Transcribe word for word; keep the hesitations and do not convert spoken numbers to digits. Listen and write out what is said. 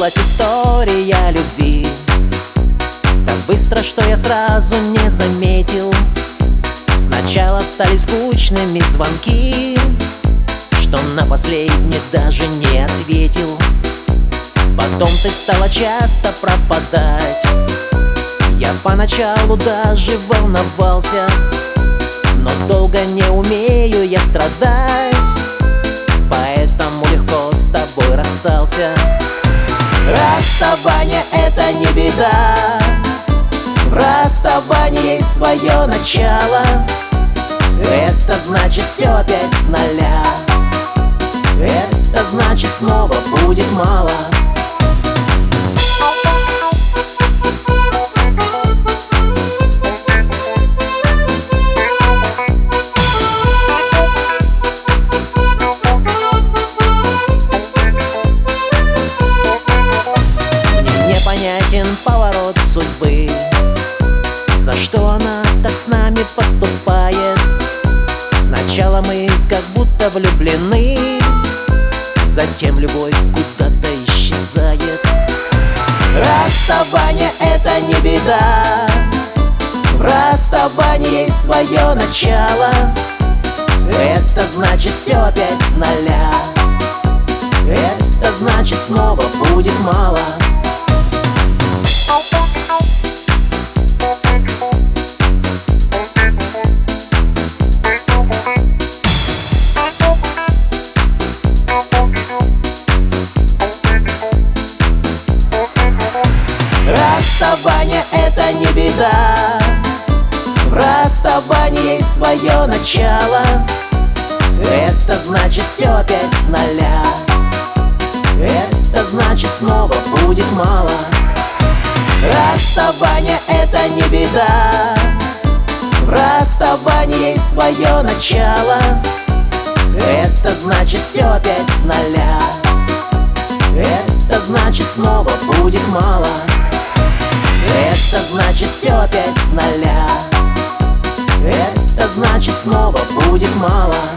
Началась история любви так быстро, что я сразу не заметил. Сначала стали скучными звонки, что на последний даже не ответил. Потом ты стала часто пропадать. Я поначалу даже волновался, но долго не умею я страдать, поэтому легко с тобой расстался. Расставание — это не беда, в расставании есть свое начало. Это значит все опять с нуля, это значит снова будет мало. Непонятен поворот судьбы, за что она так с нами поступает. Сначала мы как будто влюблены, затем любовь куда-то исчезает. Расставание — это не беда, в расставании есть свое начало. Это значит все опять с нуля, это значит снова будет мало. Расставание — это не беда, в расставании есть свое начало. Это значит все опять с нуля, это значит снова будет мало. Расставание — это не беда, в расставании есть свое начало. Это значит все опять с нуля, это значит снова будет мало. Это значит все опять с нуля, это значит снова будет мало.